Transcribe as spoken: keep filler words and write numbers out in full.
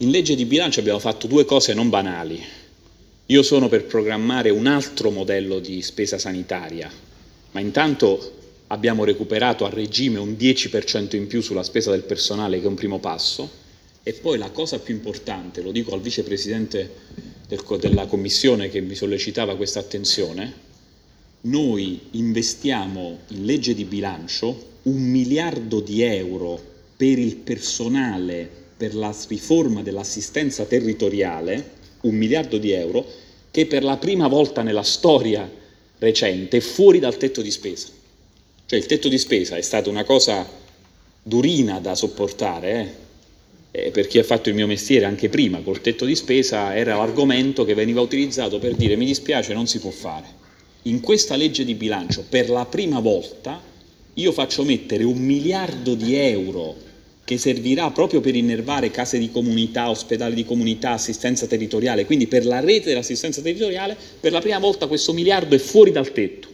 in legge di bilancio abbiamo fatto due cose non banali. Io sono per programmare un altro modello di spesa sanitaria, ma intanto abbiamo recuperato a regime un dieci per cento in più sulla spesa del personale, che è un primo passo, e poi la cosa più importante, lo dico al vicepresidente del, della Commissione che mi sollecitava questa attenzione, noi investiamo in legge di bilancio un miliardo di euro per il personale, per la riforma dell'assistenza territoriale, un miliardo di euro che per la prima volta nella storia recente è fuori dal tetto di spesa. Cioè il tetto di spesa è stata una cosa durina da sopportare, eh? Eh, per chi ha fatto il mio mestiere anche prima, col tetto di spesa era l'argomento che veniva utilizzato per dire mi dispiace, non si può fare. In questa legge di bilancio per la prima volta io faccio mettere un miliardo di euro che servirà proprio per innervare case di comunità, ospedali di comunità, assistenza territoriale, quindi per la rete dell'assistenza territoriale. Per la prima volta questo miliardo è fuori dal tetto.